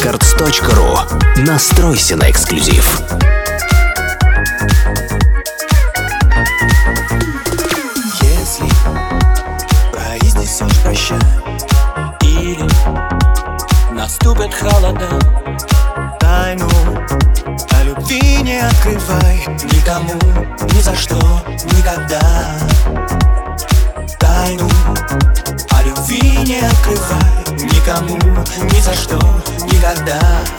freshrecords.ru. Настройся на эксклюзив. Если произнесешь прощай или наступят холода, тайну о любви не открывай никому, ни за что, никогда. Тайну о любви не открывай никому, ни за что, никогда.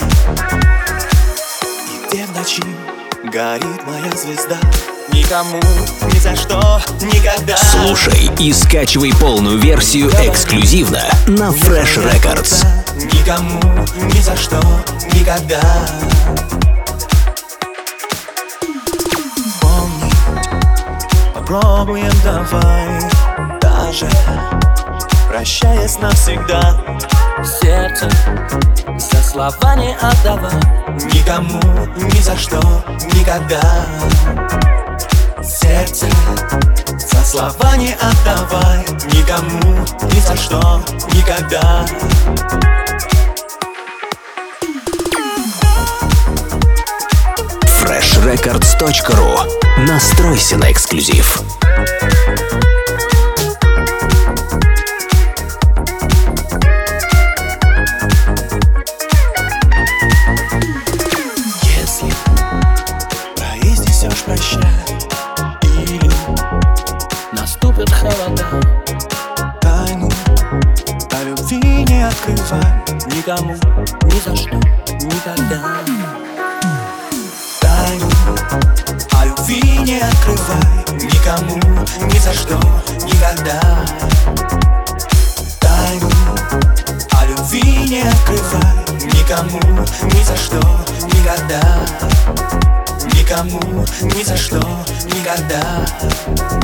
И где в ночи горит моя звезда, никому, ни за что, никогда. Слушай и скачивай полную версию эксклюзивно на Fresh Records. Никому, ни за что, никогда. Помнить попробуем давай, даже прощаясь навсегда. Сердце за слова не отдавай никому, ни за что, никогда. Сердце за слова не отдавай никому, ни за что, никогда. freshrecords.ru. Настройся на эксклюзив. Если произнесешь прощай или наступят холода, тайну о любви не открывай никому, ни за что, никогда. Тайну о любви не открывай никому, ни за что, никогда. Тайну о любви не открывай никому, ни за что, никогда. Никому, ни за что, никогда.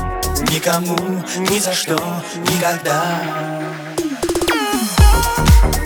Никому, ни за что, никогда.